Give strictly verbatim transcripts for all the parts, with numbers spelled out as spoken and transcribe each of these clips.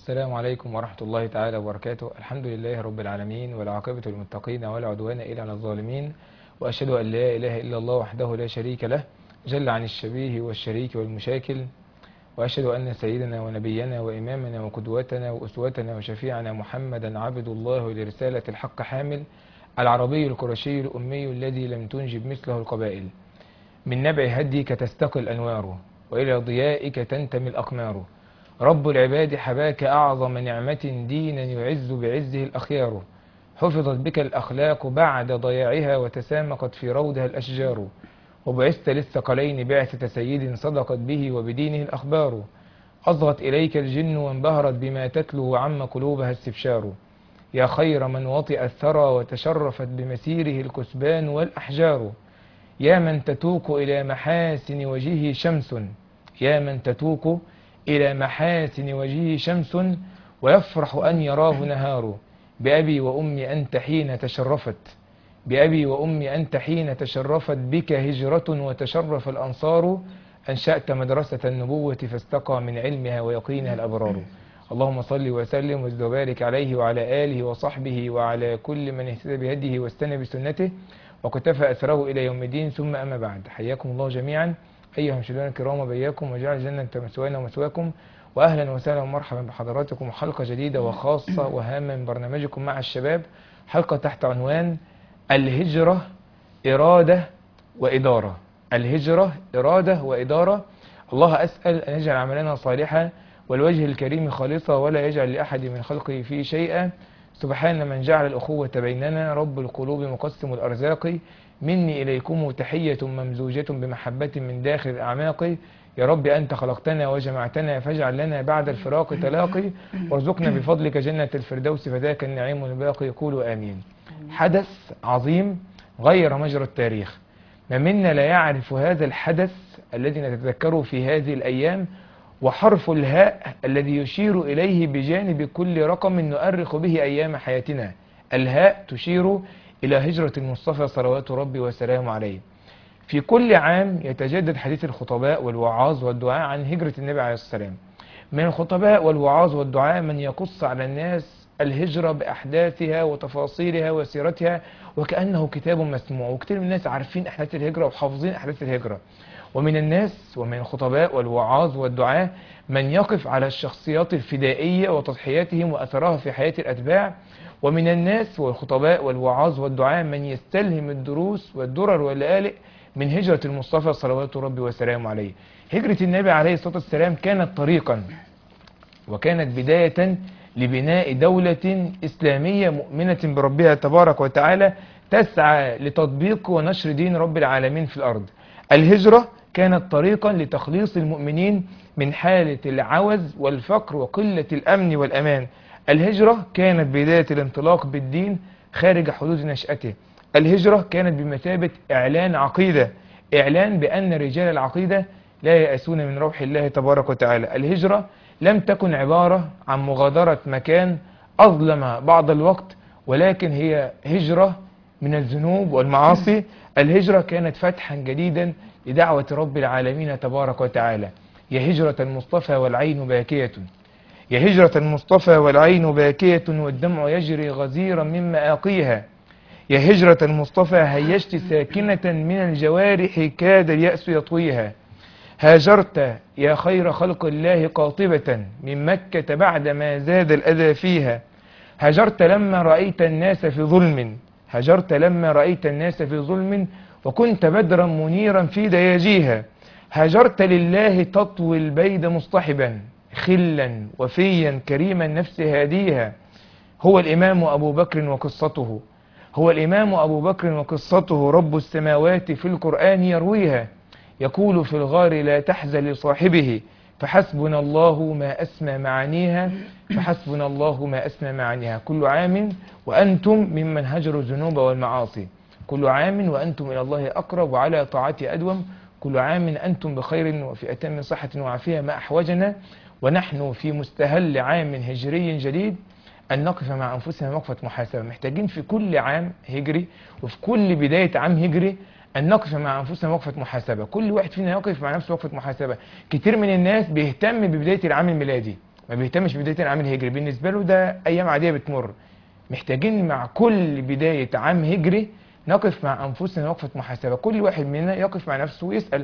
السلام عليكم ورحمة الله تعالى وبركاته. الحمد لله رب العالمين، والعاقبة للمتقين ولا عدوان إلا على الظالمين، وأشهد أن لا إله إلا الله وحده لا شريك له جل عن الشبيه والشريك والمشاكل، وأشهد أن سيدنا ونبينا وإمامنا وقدوتنا وأسوتنا وشفيعنا محمدا عبد الله لرسالة الحق حامل، العربي القرشي الأمي الذي لم تنجب مثله القبائل. من نبع هديك تستقي الأنوار، وإلى ضيائك تنتمي الأقمار. رب العباد حباك أعظم نعمة، دينا يعز بعزه الأخيار. حفظت بك الأخلاق بعد ضياعها، وتسامقت في روضها الأشجار. وبعثت للثقلين بعثة سيد، صدقت به وبدينه الأخبار. أصغت إليك الجن وانبهرت بما تتلو، وعم قلوبها استبشار. يا خير من وطئ الثرى، وتشرفت بمسيره الكثبان والأحجار. يا من تتوق إلى محاسن وجهه شمس، يا من تتوق إلى محاسن وجهه شمس، ويفرح أن يراه نهار. بأبي وأمي أنت حين تشرفت، بأبي وأمي أنت حين تشرفت بك هجرة، وتشرف الأنصار. أنشأت مدرسة النبوة، فاستقى من علمها ويقينها الأبرار. اللهم صل وسلم وزد وبارك عليه وعلى آله وصحبه وعلى كل من اهتدى بهديه واستنى بسنته وكتفى أثره إلى يوم الدين. ثم أما بعد، حياكم الله جميعا أيها المشاهدون الكرام، وبياكم وجعل الجنة مسوانا ومسواكم، وأهلا وسهلا ومرحبا بحضراتكم، حلقة جديدة وخاصة وهامة من برنامجكم مع الشباب، حلقة تحت عنوان الهجرة إرادة وإدارة. الهجرة إرادة وإدارة. الله أسأل أن يجعل عملنا صالحا والوجه الكريم خالصا، ولا يجعل لأحد من خلقه فيه شيئا. سبحان من جعل الأخوة بيننا، رب القلوب مقسم الأرزاق. مني إليكم تحية ممزوجة بمحبة من داخل الأعماق. يا رب أنت خلقتنا وجمعتنا، فاجعل لنا بعد الفراق تلاقي، وارزقنا بفضلك جنة الفردوس، فذاك النعيم الباقي. يقول آمين. حدث عظيم غير مجرى التاريخ، ما منا لا يعرف هذا الحدث الذي نتذكره في هذه الأيام، وحرف الهاء الذي يشير إليه بجانب كل رقم نؤرخ به أيام حياتنا. الهاء تشير إلى هجرة المصطفى صلوات ربي وسلامه عليه. في كل عام يتجدد حديث الخطباء والوعاظ والدعاء عن هجرة النبي عليه الصلاة والسلام. من الخطباء والوعاظ والدعاء من يقص على الناس الهجرة بأحداثها وتفاصيلها وسيرتها، وكأنه كتاب مسموع، وكثير من الناس عارفين أحداث الهجرة وحافظين أحداث الهجرة. ومن الناس ومن الخطباء والوعاظ والدعاء من يقف على الشخصيات الفدائية وتضحياتهم وأثرها في حياة الأتباع. ومن الناس والخطباء والوعاظ والدعاء من يستلهم الدروس والدرر واللآلئ من هجرة المصطفى صلوات ربي وسلامه عليه. هجرة النبي عليه الصلاة والسلام كانت طريقا، وكانت بداية لبناء دولة إسلامية مؤمنة بربها تبارك وتعالى، تسعى لتطبيق ونشر دين رب العالمين في الأرض. الهجرة كانت طريقا لتخليص المؤمنين من حالة العوز والفقر وقلة الأمن والأمان. الهجرة كانت بداية الانطلاق بالدين خارج حدود نشأته. الهجرة كانت بمثابة إعلان عقيدة، إعلان بأن رجال العقيدة لا يأسون من روح الله تبارك وتعالى. الهجرة لم تكن عبارة عن مغادرة مكان أظلم بعض الوقت، ولكن هي هجرة من الذنوب والمعاصي. الهجرة كانت فتحا جديدا لدعوة رب العالمين تبارك وتعالى. يا هجرة المصطفى والعين باكية، يا هجرة المصطفى والعين باكية، والدمع يجري غزيرا من مآقيها. يا هجرة المصطفى هيجت ساكنة من الجوارح، كاد اليأس يطويها. هاجرت يا خير خلق الله قاطبة من مكة بعدما زاد الأذى فيها. هاجرت لما رأيت الناس في ظلم، هاجرت لما رأيت الناس في ظلم، وكنت بدرا منيرا في دياجيها. هاجرت لله تطوي البيد مصطحبا، خلا وفيا كريم النفس هاديها. هو الإمام أبو بكر وقصته، هو الإمام أبو بكر وقصته، رب السماوات في القرآن يرويها. يقول في الغار لا تحزن لصاحبه، فحسبنا الله ما أسمى معانيها، فحسبنا الله ما أسمى معانيها. كل عام وأنتم ممن هجروا الذنوب والمعاصي، كل عام وأنتم إلى الله أقرب وعلى طاعته أدوم. كل عام أنتم بخير وفي أتم صحة وعافية، ما أحوجنا ونحن في مستهل عام هجري جديد أن نقف مع أنفسنا وقفة محاسبة. محتاجين في كل عام هجري وفي كل بداية عام هجري أن نقف مع أنفسنا وقفة محاسبة. كل واحد فينا يقف مع نفسه وقفة محاسبة. كتير من الناس بيهتم ببداية العام الميلادي ما بيهتمش ببداية العام الهجري، بالنسبة له ده أيام عادية بتمر. محتاجين مع كل بداية عام هجري نقف مع أنفسنا وقفة محاسبة، كل واحد مننا يقف مع نفسه ويسأل: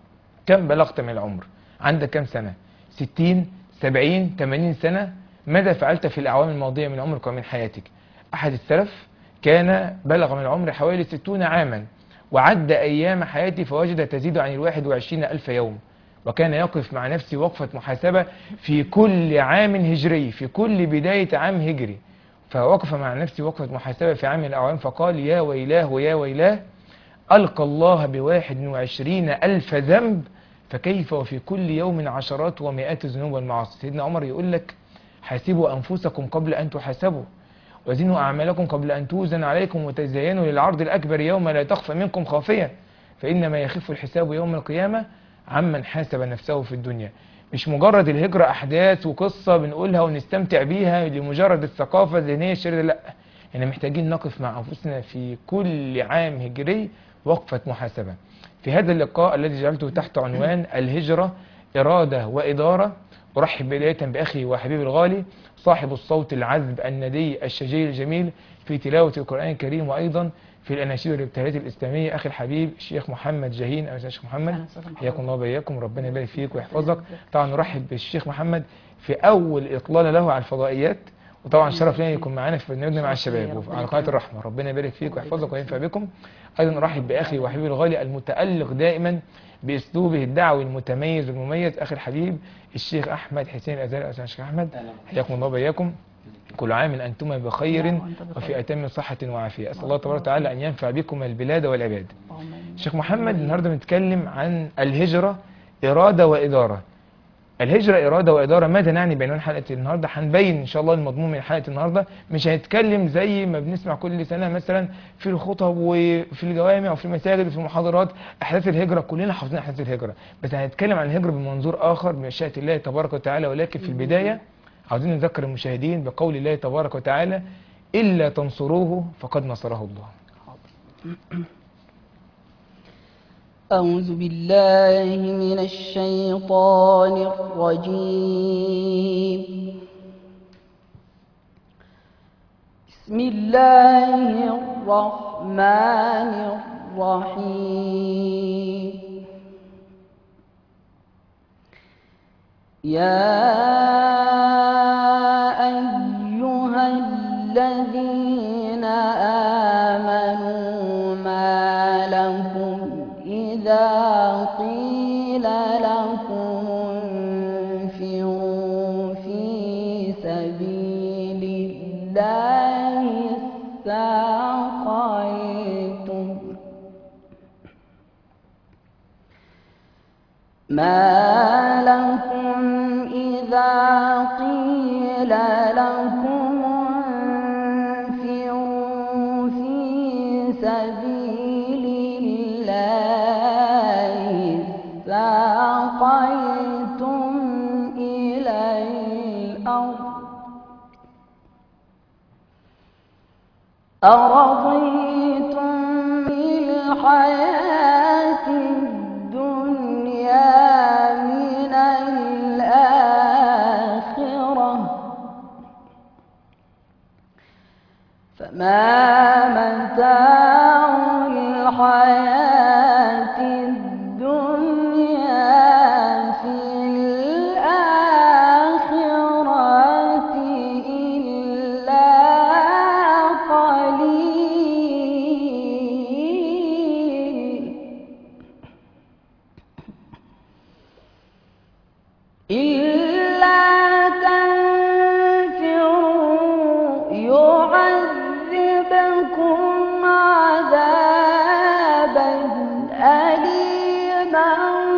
كم بلغت من العمر؟ عندك كم سنة؟ ستين، سبعين، ثمانين سنة؟ ماذا فعلت في الأعوام الماضية من عمرك ومن حياتك؟ أحد السلف كان بلغ من العمر حوالي ستون عاما، وعد أيام حياته فوجد تزيد عن الواحد وعشرين ألف يوم، وكان يقف مع نفسه وقفة محاسبة في كل عام هجري، في كل بداية عام هجري. فوقف مع نفسه وقفة محاسبة في عام الأعوام فقال: يا ويلاه ويا ويلاه، ألقى الله بواحد وعشرين ألف ذنب، فكيف وفي كل يوم عشرات ومئات الذنوب والمعاصي. سيدنا عمر يقول لك: حاسبوا أنفسكم قبل أن تحاسبوا، وزنوا أعمالكم قبل أن توزن عليكم، وتزينوا للعرض الأكبر يوم لا تخفى منكم خافية، فإنما يخف الحساب يوم القيامة عمن حاسب نفسه في الدنيا. مش مجرد الهجرة أحداث وقصة بنقولها ونستمتع بيها لمجرد الثقافة الذهنية الشريرة، لأ، احنا محتاجين نقف مع أنفسنا في كل عام هجري وقفة محاسبة. في هذا اللقاء الذي جعلته تحت عنوان الهجرة إرادة وإدارة، أرحب بداية بأخي وحبيبي الغالي صاحب الصوت العذب الندي الشجي الجميل في تلاوة القرآن الكريم وأيضا في الأناشيد والابتهالات الإسلامية، أخي الحبيب الشيخ محمد جاهين. أهلا وسهلا شيخ محمد، حياكم الله وبياكم، ربنا يبارك فيك ويحفظك. طبعا نرحب بالشيخ محمد في أول إطلالة له على الفضائيات، وطبعا شرف لنا يكون معانا في برنامجنا مع الشباب وعلى قناة الرحمة، ربنا يبارك فيك ويحفظك وينفع بكم. أيضا نرحب بأخي وحبيبي الغالي المتألق دائما بأسلوبه الدعوي المتميز والمميز، أخي الحبيب الشيخ أحمد حسين الأزهري. أهلا شيخ أحمد، حياكم الله وبياكم، كل عام أنتم بخير وفي أتم صحة وعافية، أسأل الله تبارك وتعالى أن ينفع بكم البلاد والعباد. شيخ محمد، النهاردة بنتكلم عن الهجرة إرادة وإدارة. الهجرة إرادة وإدارة، ماذا نعني بعنوان حلقة النهاردة؟ هنبين إن شاء الله المضمون من حلقة النهاردة. مش هنتكلم زي ما بنسمع كل سنة مثلا في الخطب وفي الجوامع وفي المساجد وفي المحاضرات أحداث الهجرة، كلنا حافظين أحداث الهجرة، بس هنتكلم عن الهجرة بمنظور آخر بمشيئة الله تبارك وتعالى. ولكن في البداية عاوزين نذكر المشاهدين بقول الله تبارك وتعالى: إلا تنصروه فقد نصره الله. أعوذ بالله من الشيطان الرجيم. بسم الله الرحمن الرحيم. يا أيها الذين آمنوا ما لكم إذا قيل لكم انفروا في سبيل الله استثقلتم ما لكم إذا قيل لكم انفروا في سبيل الله استثقلتم إلى الأرض أرضيتم بالحياة الدنيا من الآخرة فما متاع الحياة الدنيا في الآخرة إلا قليل إلا تنفروا يعذبكم عذابا أليما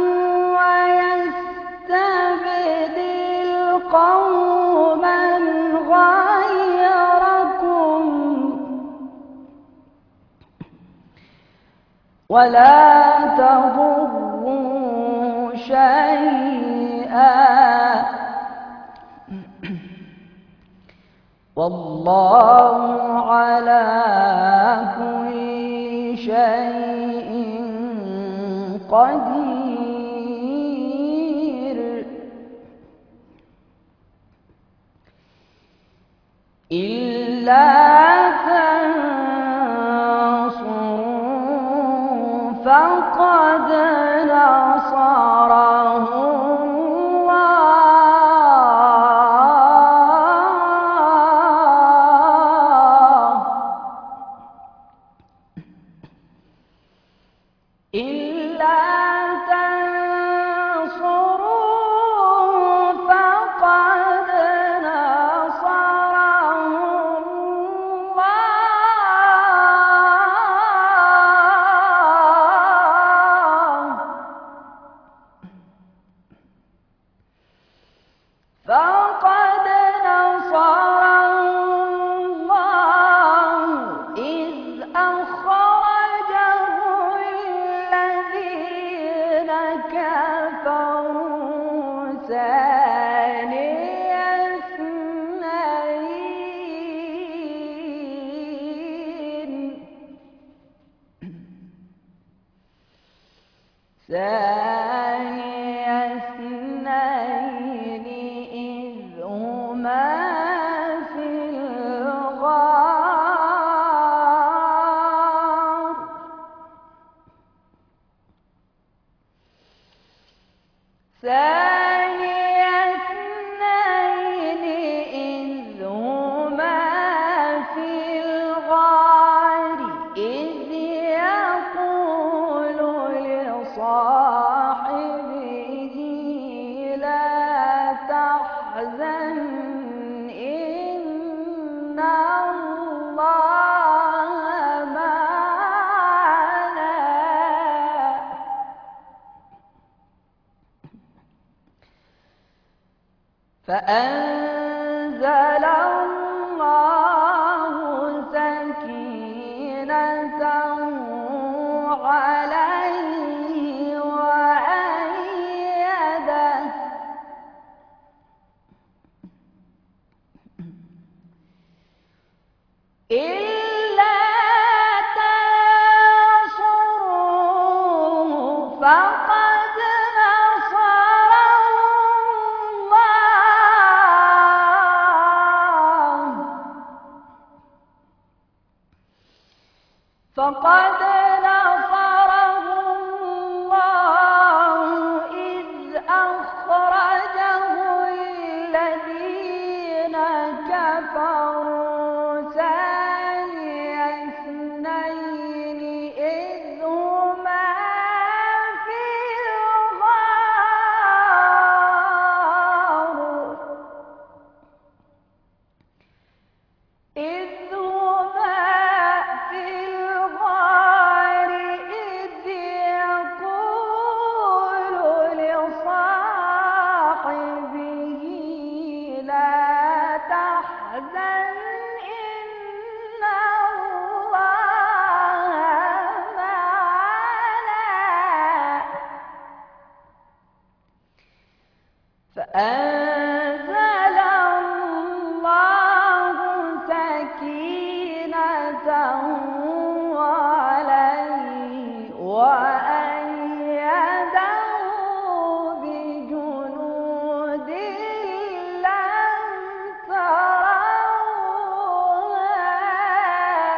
ويستبدل قوما غيركم ولا تضروا شيئا والله على كل شيء قدير. تنصروا فقد نصره الله إلا تنصروا فقد نصره الله فقد نصره الله إذ أخرجه الذين كفروا ثاني اثنين ثاني اثنين إذ هما في الغار ثاني اثنين إذ هما في الغار إذ يقول لصاحبه لا تحزن إن الله معنا فأنزل الله سكينته عليه وأيده إلا تنصروه فقد نصره الله فقد نصره الله إذ أخرجه الذين كفروا ثاني اثنين إذ هما في الغار إذ هما في الغار إذ يقول لصاحبه لا تحزن إن الله معنا فأنزل الله سكينته عليه وأيده بجنود لم تروها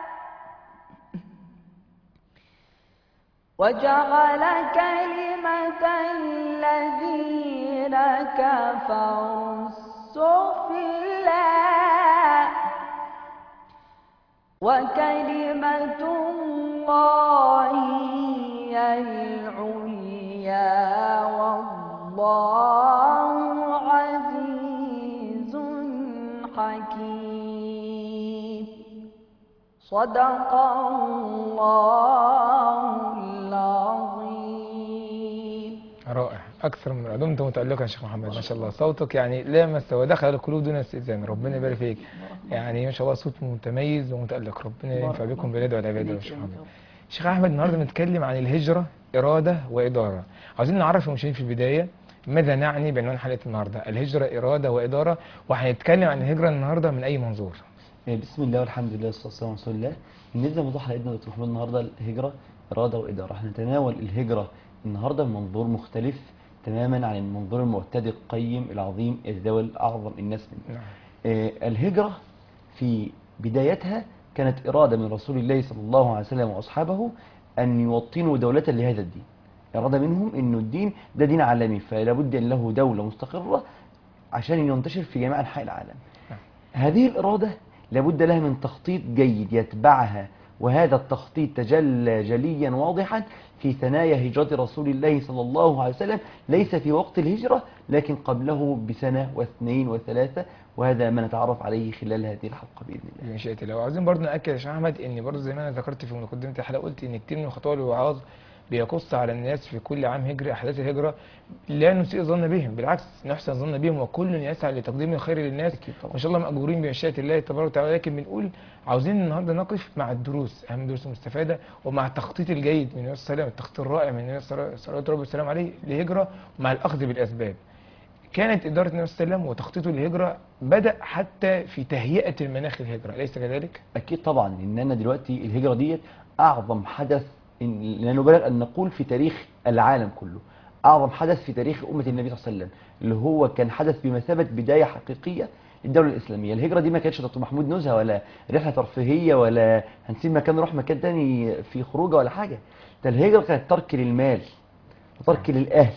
وجعل كلمة الذين كفروا السفلى وكلمة الله هي العليا والله عزيز حكيم صدق الله العظيم. رائع، أكثر من دمت متألقا يا شيخ محمد، ما شاء الله صوتك يعني لامس ودخل القلوب دون استئذان، ربنا يبارك فيك. يعني ما شاء الله صوت متميز ومتألق، ربنا ينفع بكم باليد والعباد يا شيخ محمد. شيخ أحمد، النهارده بنتكلم عن الهجرة إرادة وإدارة. عاوزين نعرف المشاهدين في البداية ماذا نعني بعنوان حلقة النهارده؟ الهجرة إرادة وإدارة، وهنتكلم عن الهجرة النهارده من أي منظور؟ بسم الله والحمد لله والصلاة والسلام على رسول الله. بالنسبة لموضوع حلقتنا دكتور محمد النهارده الهجرة إرادة وإدارة، هنتناول الهجرة النهارده من منظور مختلف تماما عن المنظور المعتاد القيم العظيم الدول أعظم الناس منه. نعم. آه الهجرة في بدايتها كانت إرادة من رسول الله صلى الله عليه وسلم وأصحابه أن يوطنوا دولة لهذا الدين. إرادة منهم أنه الدين ده دين عالمي، فلا بد أن له دولة مستقرة عشان ينتشر في جميع أنحاء العالم. هذه الإرادة لابد لها من تخطيط جيد يتبعها، وهذا التخطيط تجلى جليا واضحا في ثنايا هجرة رسول الله صلى الله عليه وسلم، ليس في وقت الهجرة لكن قبله بسنة واثنين وثلاثة، وهذا ما نتعرف عليه خلال هذه الحلقة بإذن الله. بمشيئة الله. وعاوزين برضه نأكد يا شيخ أحمد إن برضه زي ما أنا ذكرت في مقدمة الحلقة، قلت إن كتير من خطوات الوعاظ بيقص على الناس في كل عام هجري أحداث الهجرة، لا نسيء الظن بهم، بالعكس نحسن الظن بهم، وكل يسعى لتقديم الخير للناس وإن شاء الله مأجورين بمشيئة الله تبارك وتعالى. لكن بنقول عاوزين النهارده نقف مع الدروس، أهم دروس المستفادة، ومع التخطيط الجيد من النبي صلى الله عليه وسلم، التخطيط الرائع من النبي صلى الله عليه وسلم عليه للهجرة، ومع الأخذ بالأسباب. كانت إدارة النبي صلى الله عليه وسلم وتخطيطه للهجرة بدأ حتى في تهيئة المناخ الهجرة، أليس كذلك؟ أكيد طبعا، إننا دلوقتي الهجرة ديت أعظم حدث، إن لا نبالغ أن نقول في تاريخ العالم كله، أعظم حدث في تاريخ أمة النبي صلى الله عليه وسلم، اللي هو كان حدث بمثابة بداية حقيقية للدولة الإسلامية. الهجرة دي ما كانتش دكتور محمود نزهة ولا رحلة ترفيهية ولا هنسيب مكان نروح مكان تاني في خروجه ولا حاجة، ده الهجرة كانت ترك للمال وترك للأهل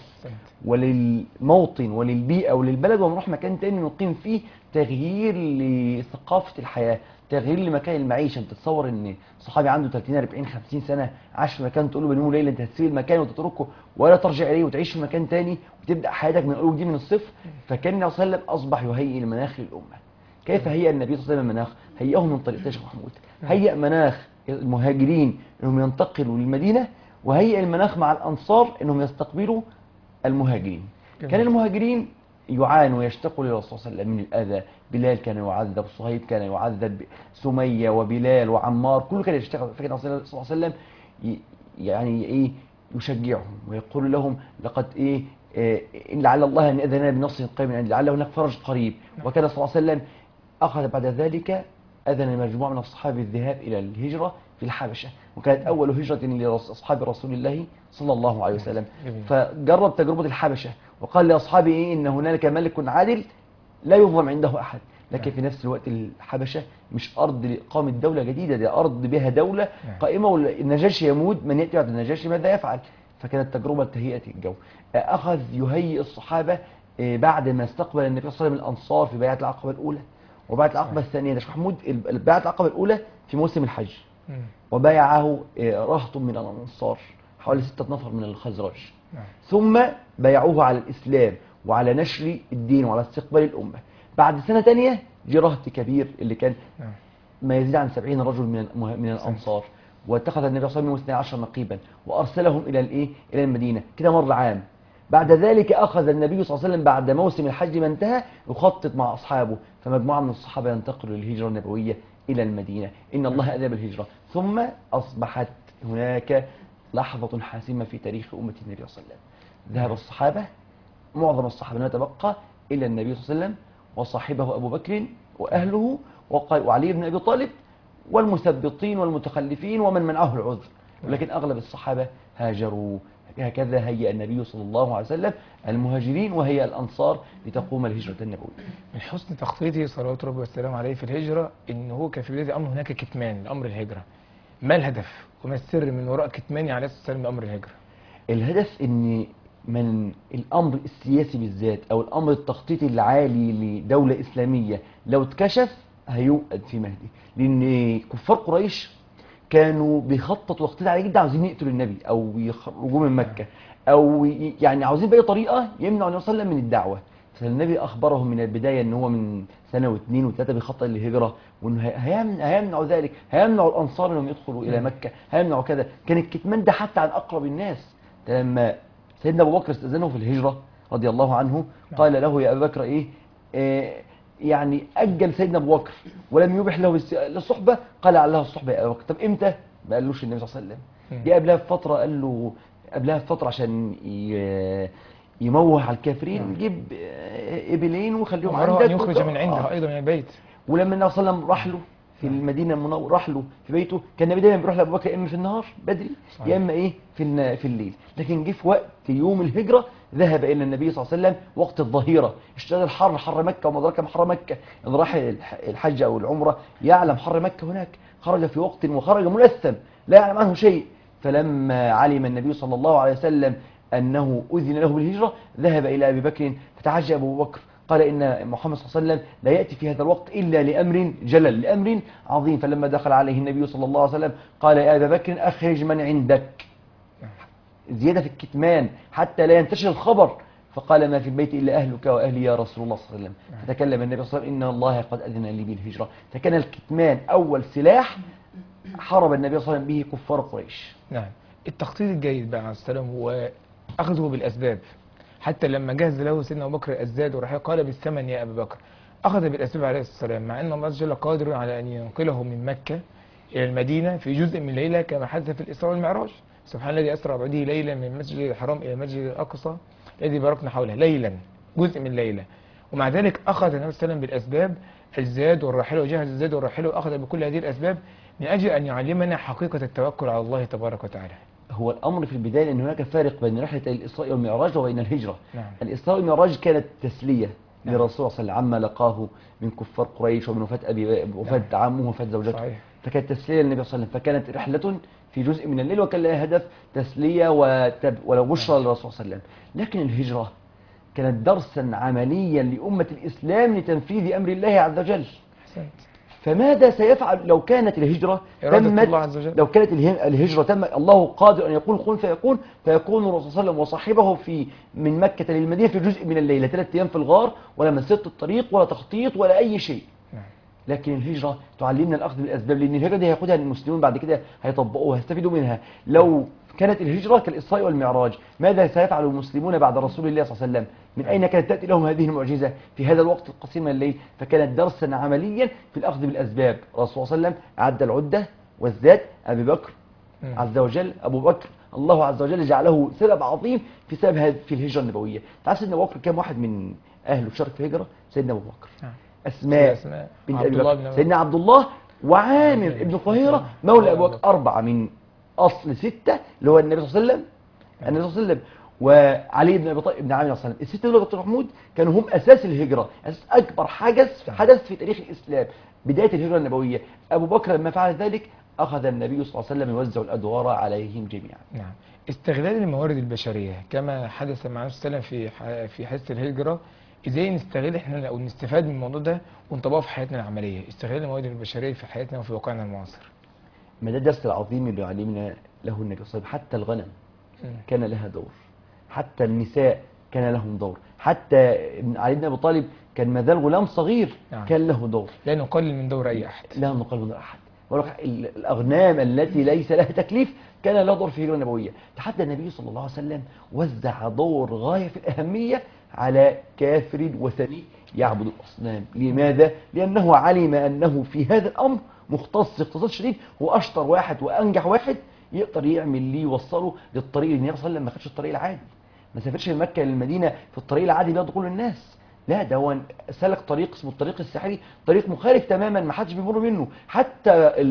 وللموطن وللبيئة وللبلد، ونروح مكان تاني نقيم فيه، تغيير لثقافة الحياة، تغيير لمكان المعيشة. انت تتصور ان صحابي عنده ثلاثين أربعين خمسين سنة عاش في مكان، تقول له بين يوم وليلة انت هتسيب المكان وتتركه ولا ترجع اليه وتعيش في مكان تاني وتبدأ حياتك من اول دي من الصفر. فكان النبي صلى الله عليه وسلم اصبح يهيئ المناخ للأمة. كيف هيئ النبي صلى الله عليه وسلم المناخ؟ هيئه من طريق شيخ محمود، هيئ مناخ المهاجرين انهم ينتقلوا للمدينة، وهيئ المناخ مع الأنصار انهم يستقبلوا المهاجرين. كان المهاجرين يعانوا ويشتقوا للرسول صلى الله عليه وسلم من الأذى، بلال كان يعذب، صهيب كان يعذب، سمية وبلال وعمار كله كان يشتغل. فكان الرسول صلى الله عليه وسلم يعني ايه يشجعهم ويقول لهم لقد ايه, إيه إن لعل الله ان اذن بنصر قريب من عند لعل هناك فرج قريب. وكان صلى الله عليه وسلم اخذ بعد ذلك اذن مجموعه من الصحابه بالذهاب الى الهجره في الحبشه، وكانت اول هجره لاصحاب رسول الله صلى الله عليه وسلم. فجرب تجربه الحبشه وقال لاصحابه ايه ان هنالك ملك عادل لا يظلم عنده احد، لكن في نفس الوقت الحبشه مش ارض لاقامه دوله جديده، دي ارض بها دوله قائمه، والنجاشي يموت، من ياتي بعد النجاشي ماذا يفعل؟ فكانت تجربه لتهيئه الجو. اخذ يهيئ الصحابه بعد ما استقبل النبي صلى الله عليه وسلم الانصار في بيعه العقبه الاولى وبيعه العقبه الثانيه. ده شيخ محمود بيعه العقبه الاولى في موسم الحج، وبايعه رهط من الانصار حوالي ستة نفر من الخزرج، ثم بايعوه على الاسلام وعلى نشر الدين وعلى استقبال الامه. بعد سنه ثانيه جه رهط كبير اللي كان ما يزيد عن سبعين رجل من من الانصار، واتخذ النبي صلى الله عليه وسلم اثني عشر نقيبا وارسلهم الى الايه الى المدينه. كده مر عام. بعد ذلك اخذ النبي صلى الله عليه وسلم بعد موسم الحج ما انتهى يخطط مع اصحابه، فمجموعه من الصحابه ينتقلوا للهجره النبويه الى المدينه. ان الله اذن بالهجره، ثم اصبحت هناك لحظه حاسمه في تاريخ امه النبي صلى الله عليه وسلم. ذهب الصحابه، معظم الصحابه ما تبقى الى النبي صلى الله عليه وسلم وصاحبه ابو بكر واهله وعلي بن ابي طالب والمثبطين والمتخلفين ومن منعه العذر، ولكن اغلب الصحابه هاجروا. هكذا هيأ النبي صلى الله عليه وسلم المهاجرين وهيأ الأنصار لتقوم الهجرة النبوية. من حسن تخطيطه صلوات ربي والسلام عليه في الهجرة إن هو كان في بداية الأمر هناك كتمان لأمر الهجرة. ما الهدف وما السر من وراء كتمانه عليه الصلاة والسلام لأمر الهجرة؟ الهدف إن من الأمر السياسي بالذات أو الأمر التخطيطي العالي لدولة إسلامية لو اتكشف هيوقد في مهدي، لأن كفار قريش كانوا بيخططوا وقتها عليه جدا، عاوزين يقتلوا النبي او يخرجوه من مكه، او يعني عاوزين باي طريقه يمنعوا النبي صلى الله عليه وسلم من الدعوه. فالنبي اخبرهم من البدايه ان هو من سنه واثنين وثلاثه بيخطط للهجره، وانه هيمنعوا ذلك، هيمنعوا الانصار انهم يدخلوا الى مكه، هيمنعوا كذا. كان الكتمان ده حتى عن اقرب الناس. لما سيدنا ابو بكر استاذنه في الهجره رضي الله عنه قال له يا ابا بكر ايه, إيه يعني أجل سيدنا أبو بكر ولم يبح له الصحبة، قال على الصحبة يا أبو بكر. طب إمتى؟ ما قالوش النبي صلى الله عليه وسلم. جاء قبلها بفترة، قال له قبلها بفترة عشان يموه على الكافرين، يجيب إبلين وخليهم عندك أن يخرج من عنده أيضا من البيت. ولما النبي صلى الله عليه وسلم راح له في المدينة المنورة راح له في بيته، كان النبي دايما بيروح لأبو بكر يا إما في النهار بدري صحيح. يا إما إيه في الن- في الليل. لكن جه في وقت يوم الهجرة ذهب إلى النبي صلى الله عليه وسلم وقت الظهيرة، اشتغل الحر، حر مكة وما أدراك ما حر مكة، إن راح الح- الحج أو العمرة يعلم حر مكة هناك، خرج في وقت وخرج ملثم لا يعلم عنه شيء. فلما علم النبي صلى الله عليه وسلم أنه أذن له بالهجرة ذهب إلى أبي بكر فتعجب أبو بكر، قال إن محمد صلى الله عليه وسلم لا يأتي في هذا الوقت إلا لأمر جلل، لأمر عظيم. فلما دخل عليه النبي صلى الله عليه وسلم قال يا أبا بكر أخرج من عندك، زيادة في الكتمان حتى لا ينتشر الخبر. فقال ما في البيت إلا أهلك وأهلي يا رسول الله صلى الله عليه وسلم. فتكلم النبي صلى الله عليه وسلم إن الله قد أذن لي بالهجرة. فكان الكتمان أول سلاح حارب النبي صلى الله عليه وسلم به كفار قريش. نعم. التخطيط الجيد بقى عليه السلام هو أخذه بالأسباب، حتى لما جهز له سيدنا أبو بكر الزاد والرحيل قال بالثمن يا أبا بكر، أخذ بالأسباب عليه السلام، مع أن الله عز وجل قادر على أن ينقله من مكة إلى المدينة في جزء من ليلة كما حدث في الإسراء والمعراج. سبحان الذي أسرى بعبده ليلا من المسجد الحرام إلى المسجد الأقصى الذي باركنا حوله، ليلا جزء من ليلة. ومع ذلك أخذ النبي صلى الله عليه وسلم بالأسباب الزاد والرحيل، وجهز الزاد والرحيل وأخذ بكل هذه الأسباب من أجل أن يعلمنا حقيقة التوكل على الله تبارك وتعالى. هو الأمر في البداية أن هناك فارق بين رحلة الإسراء والمعراج وبين الهجرة. نعم. الإسراء والمعراج كانت تسلية نعم. للرسول صلى الله عليه وسلم عما لقاه من كفار قريش ومن وفاة أبي وفاة نعم. عمه وفاة زوجته. صحيح. فكانت تسلية للنبي صلى الله عليه وسلم، فكانت رحلة في جزء من الليل وكان لها هدف تسلية وتب وبشرى للرسول صلى الله عليه وسلم. لكن الهجرة كانت درسا عمليا لأمة الإسلام لتنفيذ أمر الله عز وجل. أحسنت. فماذا سيفعل لو كانت الهجرة إرادة تمت؟ الله عز وجل. لو كانت اله- الهجرة تمت، الله قادر أن يقول كن فيكون، فيكون الرسول صلى الله عليه وسلم وصاحبه في من مكة للمدينة في جزء من الليلة، ثلاث أيام في الغار، ولا مسيرة الطريق ولا تخطيط ولا أي شيء. نعم. لكن الهجرة تعلمنا الأخذ بالأسباب، لأن الهجرة دي هياخدها المسلمون بعد كده هيطبقوها هيستفيدوا منها. لو كانت الهجرة كالإسراء والمعراج، ماذا سيفعل المسلمون بعد رسول الله صلى الله عليه وسلم؟ من أين كانت تأتي لهم هذه المعجزة في هذا الوقت القصير من الليل؟ فكانت درسا عمليا في الأخذ بالأسباب. الرسول صلى الله عليه وسلم عد العدة والزاد، أبي بكر مم. عز وجل أبو بكر الله عز وجل جعله سبب عظيم في سبب هذه في الهجرة النبوية. تعرف سيدنا أبو بكر كم واحد من أهله شارك في الهجرة؟ سيدنا أبو بكر، نعم. أسماء أسماء، بنت عبد أبي الله بكر، بن أبي سيدنا عبد الله، وعامر عامر ابن بن طهيرة طهيرة، مولى مولى أبو أبو بكر. بكر. أربعة من أصل ستة اللي هو النبي صلى الله عليه وسلم، النبي صلى الله عليه وسلم وعلي بن أبي طالب بن عامر صلى الله عليه وسلم. الستة دول دكتور محمود كانوا هم أساس الهجرة، أساس أكبر حدث حدث في تاريخ الإسلام، بداية الهجرة النبوية. أبو بكر لما فعل ذلك أخذ النبي صلى الله عليه وسلم يوزع الأدوار عليهم جميعا. نعم. استغلال الموارد البشرية كما حدث مع النبي صلى الله عليه وسلم في ح- في حادثة الهجرة، ازاي نستغل احنا او نستفاد من الموضوع ده ونطبقه في حياتنا العملية، استغلال الموارد البشرية في حياتنا وفي واقعنا المعاصر. ما ده الدرس العظيم اللي علمنا له النبي صلى الله عليه وسلم. حتى الغنم مم. كان لها دور، حتى النساء كان لهم دور، حتى ابن- علي بن أبي طالب كان ما زال غلام صغير نعم. كان له دور. لا نقلل من دور اي احد. لا نقل من أحد. ولك ال- الأغنام التي ليس لها تكليف كان لها دور في الهجرة النبوية. حتى النبي صلى الله عليه وسلم وزع دور غاية في الأهمية على كافر وثني يعبد الأصنام. لماذا؟ لأنه علم أنه في هذا الأمر مختص اختصاص شديد، هو أشطر واحد وأنجح واحد يقدر يعمل ليه يوصله للطريق اللي النبي صلى الله عليه وسلم ما خدش الطريق العادي، ما سافرش من مكة للمدينة في الطريق العادي بياخد كل الناس، لا ده هو سلك طريق اسمه الطريق الساحلي، طريق مخالف تماما ما حدش بيمر منه، حتى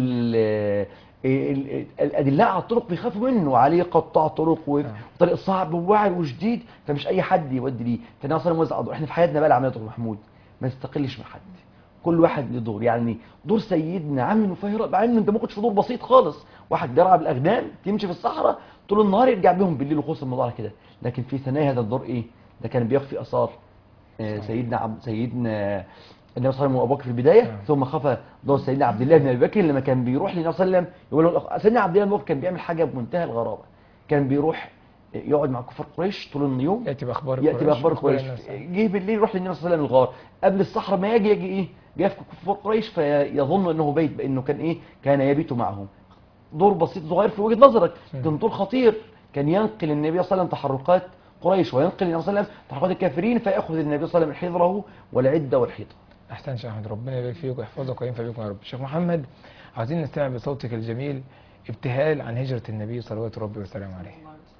ال- ال- الأدلاء على الطرق بيخافوا منه، عليه قطاع طرق وطريق صعب ووعر وشديد، فمش أي حد يودي ليه. فالنبي صلى الله عليه وسلم احنا في حياتنا بقى العملية دكتور محمود ما نستقلش مع حد، كل واحد له دور. يعني دور سيدنا عامر بن فهيرة، مع انه انت ممكن تشوف دور بسيط خالص، واحد بيرعى بالاغنام تمشي في الصحراء طول النهار يرجع بيهم بالليل وخلص الموضوع على كده، لكن في ثنايا هذا الدور ايه؟ ده كان بيخفي اثار آه، سيدنا عبد سيدنا النبي صلى الله عليه وسلم وابو بكر في البدايه، نعم. ثم خفى دور سيدنا عبد الله بن ابي بكر لما كان بيروح للنبي صلى الله عليه وسلم يقول له سيدنا عبد الله بن أبي بكر كان بيعمل حاجه بمنتهى الغرابه، كان بيروح يقعد مع كفار قريش طول اليوم، ياتي باخبار ياتي باخبار قريش، الناس. جه بالليل يروح للنبي صلى الله عليه وسلم الغار، قبل الصحراء ما يجي يجي ايه؟ جاء في كفار قريش فيظن انه بيت، بانه كان ايه؟ كان يبيت معهم. دور بسيط صغير في وجهه نظرك، كان دور خطير، كان ينقل النبي صلى الله عليه وسلم تحركات قريش وينقل النبي صلى الله عليه وسلم تحركات الكافرين، فياخذ النبي صلى الله عليه وسلم حذره والعده والحيطه. احسن شيخ احمد، ربنا يبارك فيك ويحفظك وينفع بكم يا رب. شيخ محمد، عايزين نستمع بصوتك الجميل ابتهال عن هجرة النبي صلوات ربي وسلامه عليه.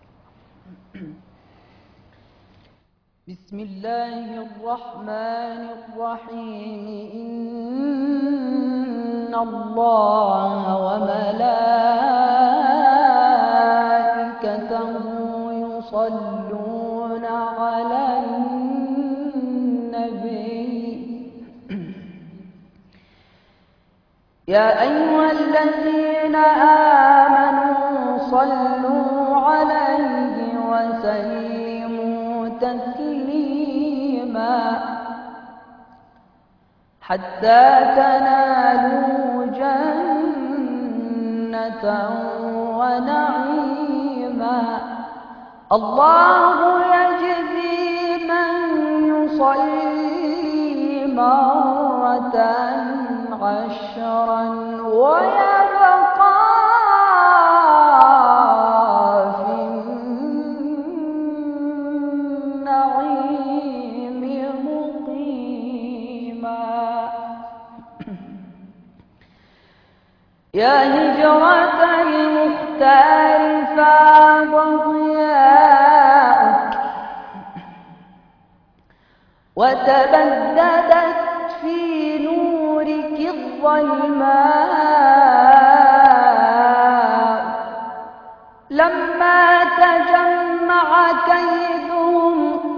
بسم الله الرحمن الرحيم. إن الله وملائكته يصلون على النبي يا أيها الذين آمنوا صلوا عليه وسلموا تسليما حتى تنالوا جنة ونعيما الله يجزي من يصلي مرة عشرا ويبقى في النعيم مقيما يا هجرة المختار فاض ضياؤك وتبددت في نورك الظلماء لما تجمع كيدهم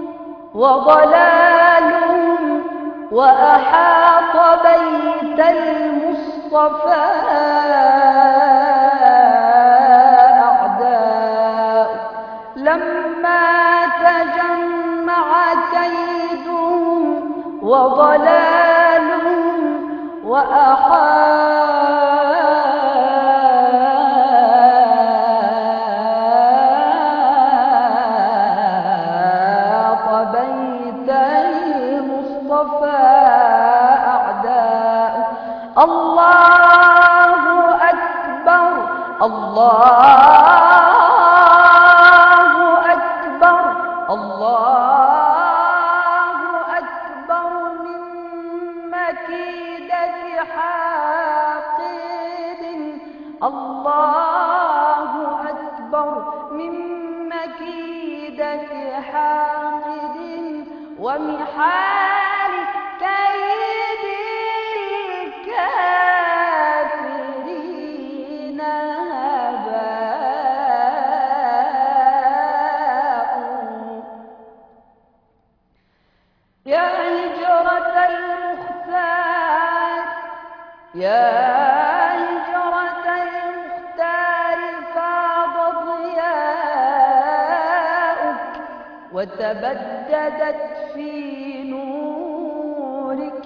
وضلالهم وأحاط بيت المصطفى أعداء لما تجمع كيدهم وضلالهم وأحاط بيت المصطفى أعداء الله أكبر الله أكبر الله أكبر من مكيدة حاقد الله أكبر من مكيدة حاقد ومحال كيد الكافرين هباء يا هجرة المختار يا هجرة المختار فاض ضياؤك وتبددت في نورك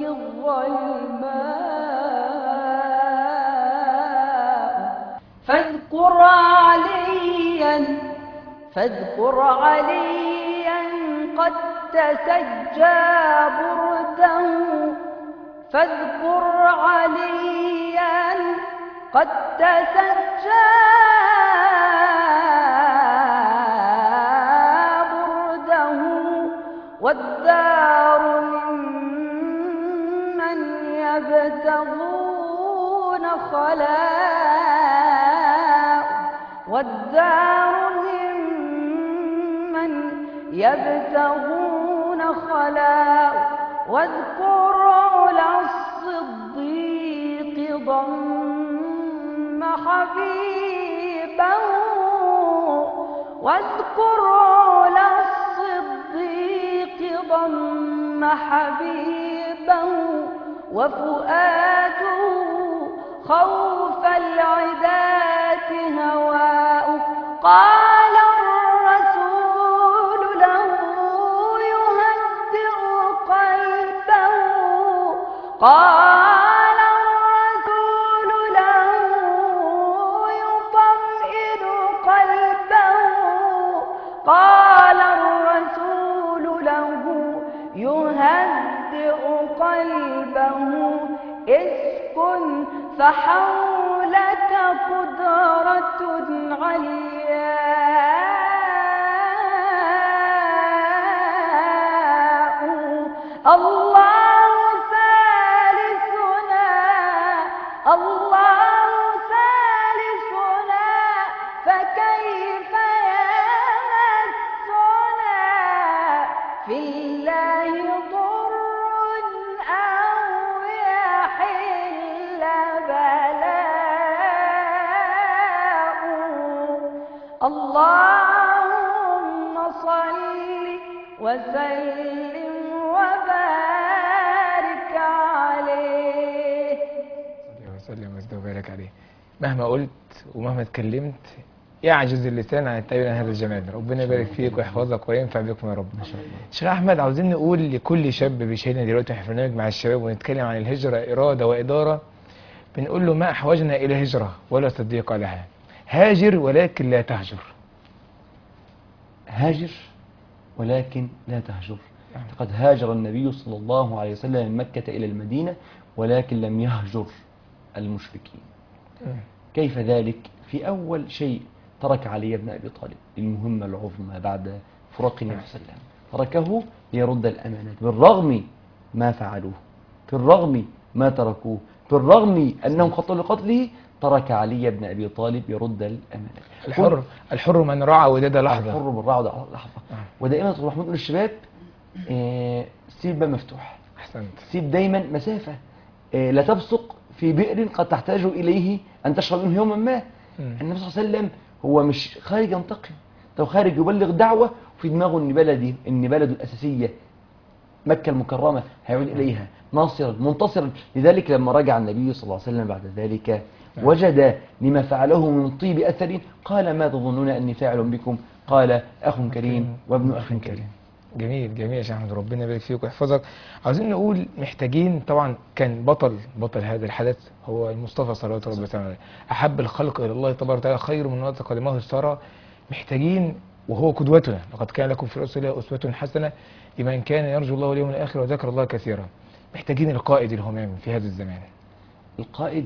الظلماء فاذكر عليا فاذكر عليا قد تسجى برده فاذكر عليا قد تسجى برده والدار ممن يبتغون خلاء والدار ممن يبتغون خلاء واذكر على الصديق ضم حبيبه واذكر على الصديق ضم حبيبه وفؤاده خوف العداة هواء قال الرسول له يهدئ قلبه قال الرسول له يطمئن قلبه قال الرسول له يهدئ قلبه اسكن فحولك قدرة علياء الله ثالثنا الله ثالثنا فكيف يمسنا في الله ضر أو يحل بأسنا اللهم صل وسلم وبارك عليه. وسلم وبارك عليه. مهما قلت ومهما اتكلمت يعجز اللسان عن التعبير عن هذا الجمال. ربنا يبارك فيك ويحفظك وينفع بكم يا رب. ما شاء الله. شيخ احمد، عاوزين نقول لكل شاب بيشاهدنا دلوقتي في برنامج مع الشباب ونتكلم عن الهجره اراده واداره، بنقول له ما احوجنا الى هجره ولا صديق لها. هاجر ولكن لا تهجر. هاجر ولكن لا تهجر. فقد هاجر النبي صلى الله عليه وسلم من مكة إلى المدينة ولكن لم يهجر المشركين. كيف ذلك؟ في أول شيء ترك علي بن أبي طالب المهمة العظمى بعد فراق النبي صلى الله عليه وسلم، تركه ليرد الأمانات بالرغم ما فعلوه، بالرغم ما تركوه، بالرغم أنهم خطوا لقتله، ترك علي بن أبي طالب يرد الأمانات. الحر الحر من رعى وداد لحظة. الحر من رعى لحظة. ودائما تروح نقول للشباب آه سيب باب مفتوح. أحسنت. سيب دايما مسافة. آه لا تبصق في بئر قد تحتاج إليه أن تشرب منه يوما ما. النبي صلى الله عليه وسلم هو مش خارج ينتقم، ده خارج يبلغ دعوة، وفي دماغه ان بلدي ان بلده الأساسية مكة المكرمة هيعود إليها ناصرا منتصرا. لذلك لما رجع النبي صلى الله عليه وسلم بعد ذلك وجد لما فعله من طيب أثر، قال ما تظنون أني فاعل بكم؟ قال أخ كريم وابن أخ كريم. جميل جميل يا شيخ احمد، ربنا يبارك فيك ويحفظك. عاوزين نقول محتاجين، طبعا كان بطل بطل هذا الحدث هو المصطفى صلى الله عليه وسلم، احب الخلق الى الله تبارك وتعالى، خير من وقت قدمه الثرى. محتاجين وهو قدوتنا، لقد كان لكم في رسول الله اسوه حسنه لمن كان يرجو الله واليوم الاخر وذكر الله كثيرا. محتاجين القائد الهمام في هذا الزمان، القائد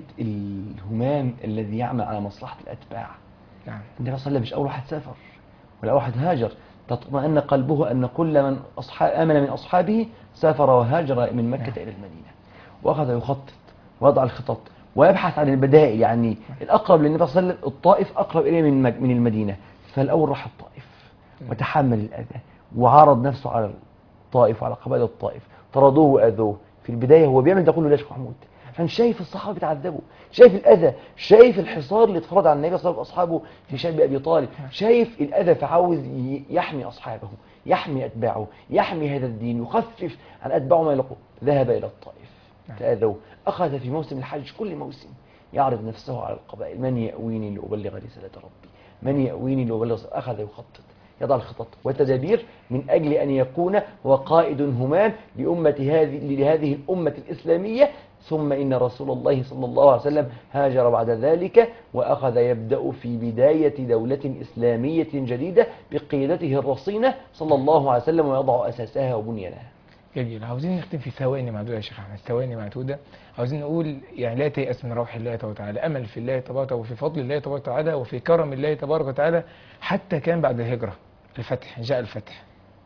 الهمام الذي يعمل على مصلحة الأتباع. نعم. النبي صلى الله عليه وسلم مش أول واحد سافر ولا أول واحد هاجر، تطمئن قلبه أن كل من أصحاب آمن من أصحابه سافر وهاجر من مكة إلى المدينة، وأخذ يخطط ويضع الخطط ويبحث عن البدائل. يعني الأقرب للنبي صلى الله عليه وسلم الطائف أقرب إليه من من المدينة، فالأول راح الطائف وتحمل الأذى وعرض نفسه على الطائف وعلى قبائل الطائف، طردوه وأذوه. في البداية هو بيعمل ده كله ليش محمود؟ عشان شايف الصحابة بيتعذبوا، شايف الأذى، شايف الحصار اللي اتفرض على النبي صلى الله عليه وسلم وأصحابه في شعب أبي طالب، شايف الأذى، فعاوز يحمي أصحابه، يحمي أتباعه، يحمي هذا الدين، يخفف عن أتباعه ما يلقوا. ذهب إلى الطائف فأذوه. أخذ في موسم الحج كل موسم يعرض نفسه على القبائل، من يأويني لأبلغ رسالة ربي، من يأويني لأبلغ. أخذ يخطط، يضع الخطط والتدابير من أجل أن يكون هو قائد همام لأمة هذه لهذه الأمة الإسلامية. ثم إن رسول الله صلى الله عليه وسلم هاجر بعد ذلك وأخذ يبدأ في بداية دولة إسلامية جديدة بقيادته الرصينة صلى الله عليه وسلم، ويضع أساسها وبنيانها. جميل. عاوزين نختم في ثواني معدودة يا شيخ أحمد، ثواني معدودة. عاوزين نقول يعني لا تيأس من روح الله تبارك وتعالى، أمل في الله تبارك وتعالى وفي فضل الله تبارك وتعالى وفي كرم الله تبارك وتعالى. حتى كان بعد الهجرة الفتح، جاء الفتح.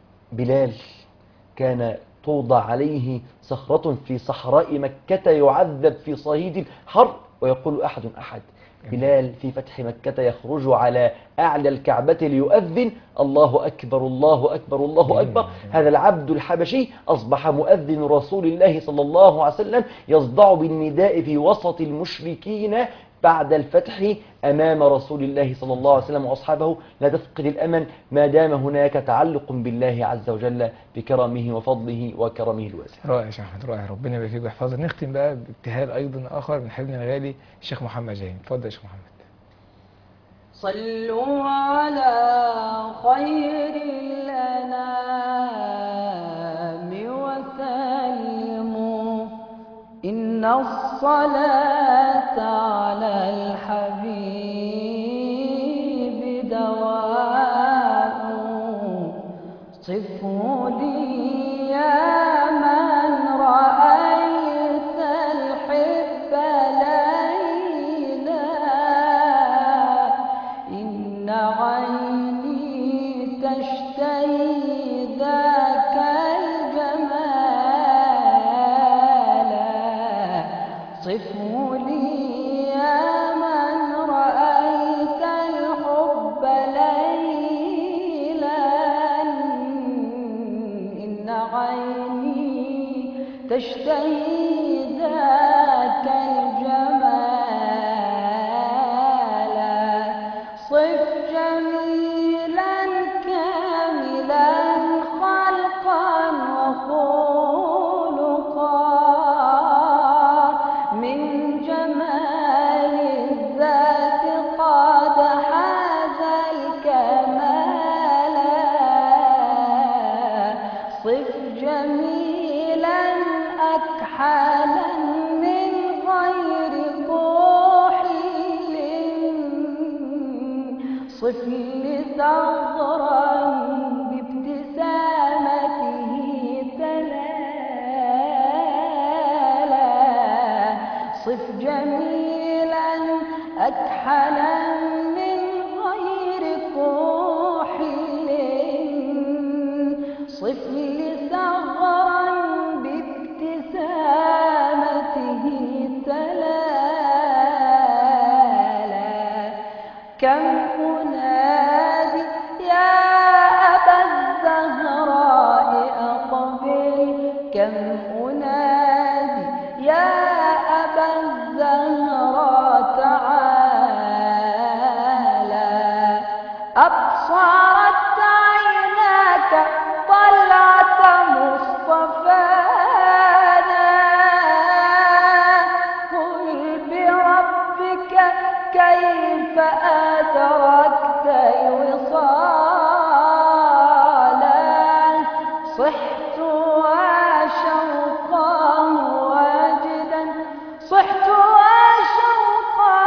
بلال كان توضع عليه صخرة في صحراء مكة يعذب في صهيد الحر ويقول أحد أحد. بلال في فتح مكة يخرج على أعلى الكعبة ليؤذن الله أكبر الله أكبر الله أكبر. هذا العبد الحبشي أصبح مؤذن رسول الله صلى الله عليه وسلم، يصدع بالنداء في وسط المشركين بعد الفتح أمام رسول الله صلى الله عليه وسلم وأصحابه. لا تفقد الأمل ما دام هناك تعلق بالله عز وجل بكرمه وفضله وكرمه الواسع. رائع يا شيخ أحمد، رائع، ربنا يبارك فيك ويحفظك. نختم بقى بابتهال أيضا آخر من حبيبنا الغالي الشيخ محمد جاهين. اتفضل يا شيخ محمد. صلوا على خير الأنام وسلموا، إن الصلاة على الحبيب دواء. صفوا لي يا من رأيت الحب ليلا، إن عيني تشتهي ذاك الجمال. صفوا لي يا من رأيت الحب ليلا، إن عيني تشتهي ذاك الجمال. صف جميل أكحلا من غير كحل صف لي ثغرا بابتسامته تلالا صف جميلا أكحلا من غير كحل صف لي ثغرا بابتسامته تلالا كم أنادي يا أبا الزهراء أقبل كم أنادي يا أبا الزهراء تعالى أبصرت عيناك طلعت مصطفانا قل بربك كيف أدركت وصالا صحت وشوقا واجدا صحت وشوقا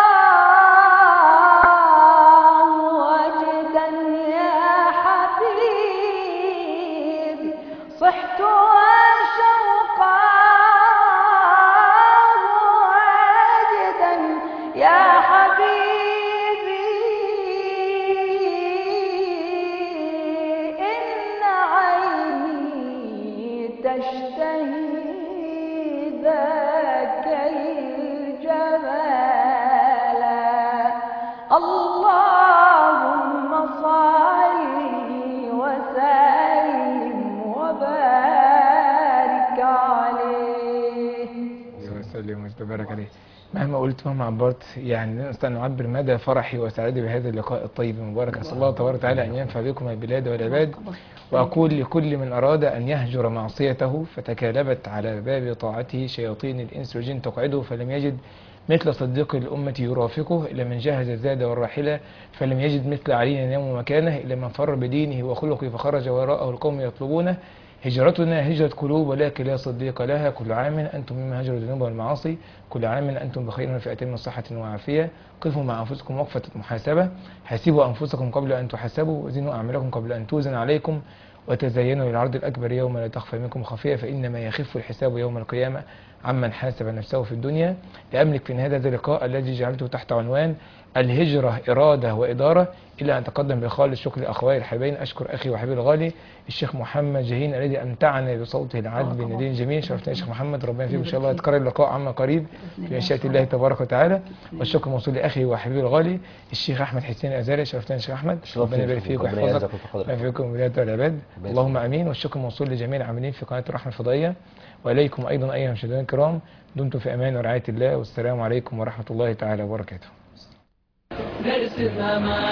واجدا يا حبيبي صحت وشوقا واجدا يا حبيبي إن عيني تشتهي ذاك الجمال اللهم صل وسلم وبارك عليه وسلم وبارك عليه. مهما قلت مهما عبرت يعني لا نستطيع أن نعبر مدى فرحي وسعادتي بهذا اللقاء الطيب المبارك. أسأل الله تبارك وتعالى أن ينفع بكم البلاد والعباد. وأقول لكل من أراد أن يهجر معصيته فتكالبت على باب طاعته شياطين الإنس والجن تقعده فلم يجد مثل صديق الأمة يرافقه إلا من جهز الزاد والراحلة فلم يجد مثل علي ينام مكانه إلا من فر بدينه وخلقه فخرج وراءه القوم يطلبونه. هجرتنا هجرة قلوب ولكن لا صديق لها. كل عام أنتم مما هجروا الذنوب والمعاصي. كل عام أنتم بخير من فئتين من صحة وعافية. قفوا مع أنفسكم وقفة محاسبة. حاسبوا أنفسكم قبل أن تحاسبوا وزنوا أعمالكم قبل أن توزن عليكم وتزينوا للعرض الأكبر يوم لا تخفى منكم خفية فإنما يخف الحساب يوم القيامة عمن حاسب نفسه في الدنيا. لأملك في هذا اللقاء الذي جعلته تحت عنوان الهجرة إرادة وإدارة إلى أن أتقدم بخالص شكر لأخوي الحبايبين. أشكر أخي وحبيبي الغالي الشيخ محمد جهين الذي أمتعنا بصوته العذب بالندين الجميل. شرفتنا يا شيخ محمد، ربنا فيك إن شاء الله يتكرر اللقاء عما قريب في مشيئة الله تبارك وتعالى. والشكر موصول لأخي وحبيبي الغالي الشيخ أحمد حسين الأزهري. شرفتنا يا شيخ أحمد، ربنا يبارك فيك ويحفظك ويفيكم ولاية العباد، اللهم آمين. والشكر موصول لجميع العاملين في قناة الرحمة الفضائية وإليكم أيضا أيها المشاهدين الكرام. دمتم في أمان ورعاية الله والسلام عليكم ورحمة الله تعالى وبركاته.